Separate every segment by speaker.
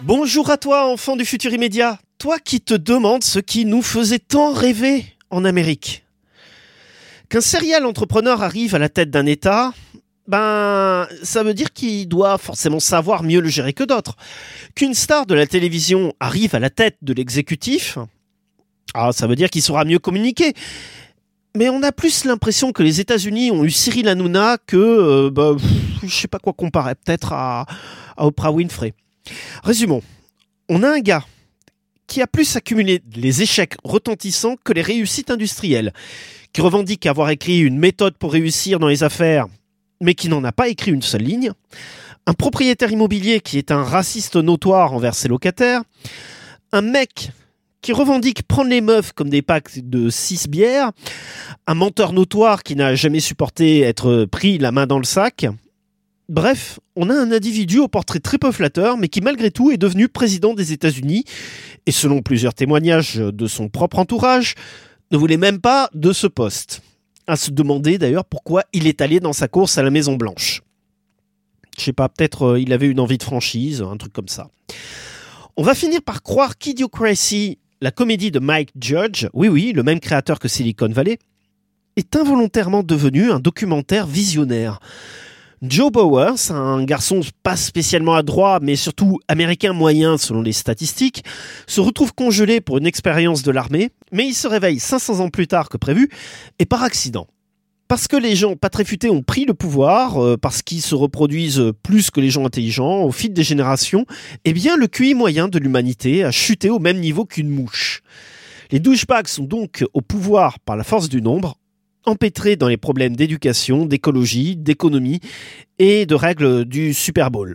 Speaker 1: Bonjour à toi, enfant du futur immédiat. Toi qui te demandes ce qui nous faisait tant rêver en Amérique. Qu'un serial entrepreneur arrive à la tête d'un État, ça veut dire qu'il doit forcément savoir mieux le gérer que d'autres. Qu'une star de la télévision arrive à la tête de l'exécutif, ça veut dire qu'il saura mieux communiquer. Mais on a plus l'impression que les États-Unis ont eu Cyril Hanouna que, je sais pas quoi comparer, peut-être à Oprah Winfrey. Résumons, on a un gars qui a plus accumulé les échecs retentissants que les réussites industrielles, qui revendique avoir écrit une méthode pour réussir dans les affaires, mais qui n'en a pas écrit une seule ligne, un propriétaire immobilier qui est un raciste notoire envers ses locataires, un mec qui revendique prendre les meufs comme des packs de 6 bières, un menteur notoire qui n'a jamais supporté être pris la main dans le sac. Bref, on a un individu au portrait très peu flatteur, mais qui malgré tout est devenu président des États-Unis, et selon plusieurs témoignages de son propre entourage, ne voulait même pas de ce poste. À se demander d'ailleurs pourquoi il est allé dans sa course à la Maison Blanche. Je sais pas, peut-être il avait une envie de franchise, un truc comme ça. On va finir par croire qu'Idiocracy, la comédie de Mike Judge, oui, le même créateur que Silicon Valley, est involontairement devenu un documentaire visionnaire. Joe Bowers, un garçon pas spécialement adroit, mais surtout américain moyen selon les statistiques, se retrouve congelé pour une expérience de l'armée, mais il se réveille 500 ans plus tard que prévu, et par accident. Parce que les gens pas très futés ont pris le pouvoir, parce qu'ils se reproduisent plus que les gens intelligents au fil des générations, le QI moyen de l'humanité a chuté au même niveau qu'une mouche. Les douchebags sont donc au pouvoir par la force du nombre, empêtrés dans les problèmes d'éducation, d'écologie, d'économie et de règles du Super Bowl.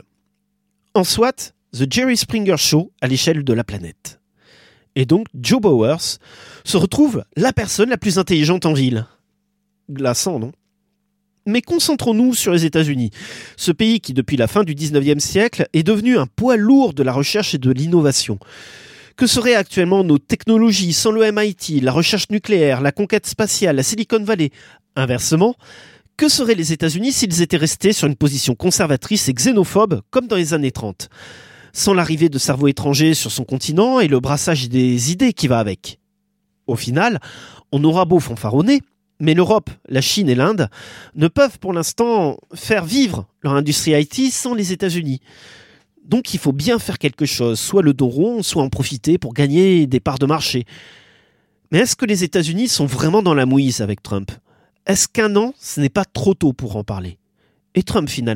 Speaker 1: En soit, The Jerry Springer Show à l'échelle de la planète. Et donc, Joe Bowers se retrouve la personne la plus intelligente en ville. Glaçant, non ? Mais concentrons-nous sur les États-Unis, ce pays qui, depuis la fin du 19e siècle, est devenu un poids lourd de la recherche et de l'innovation. Que seraient actuellement nos technologies sans le MIT, la recherche nucléaire, la conquête spatiale, la Silicon Valley ? Inversement, que seraient les États-Unis s'ils étaient restés sur une position conservatrice et xénophobe comme dans les années 30 ? Sans l'arrivée de cerveaux étrangers sur son continent et le brassage des idées qui va avec. Au final, on aura beau fanfaronner, mais l'Europe, la Chine et l'Inde ne peuvent pour l'instant faire vivre leur industrie IT sans les États-Unis. Donc il faut bien faire quelque chose, soit le dos rond, soit en profiter pour gagner des parts de marché. Mais est-ce que les États-Unis sont vraiment dans la mouise avec Trump ? Est-ce qu'un an, ce n'est pas trop tôt pour en parler ? Et Trump finalement ?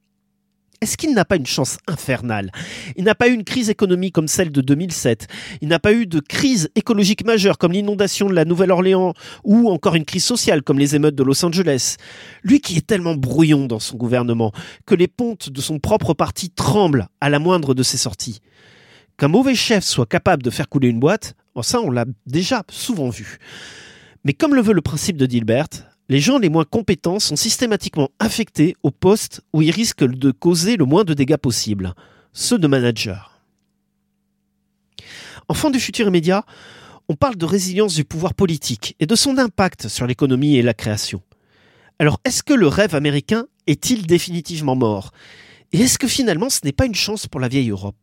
Speaker 1: Est-ce qu'il n'a pas une chance infernale ? Il n'a pas eu une crise économique comme celle de 2007. Il n'a pas eu de crise écologique majeure comme l'inondation de la Nouvelle-Orléans ou encore une crise sociale comme les émeutes de Los Angeles. Lui qui est tellement brouillon dans son gouvernement que les pontes de son propre parti tremblent à la moindre de ses sorties. Qu'un mauvais chef soit capable de faire couler une boîte, ça on l'a déjà souvent vu. Mais comme le veut le principe de Dilbert, les gens les moins compétents sont systématiquement affectés au poste où ils risquent de causer le moins de dégâts possible, ceux de managers. Enfant du futur immédiat, on parle de résilience du pouvoir politique et de son impact sur l'économie et la création. Alors est-ce que le rêve américain est-il définitivement mort ? Et est-ce que finalement ce n'est pas une chance pour la vieille Europe ?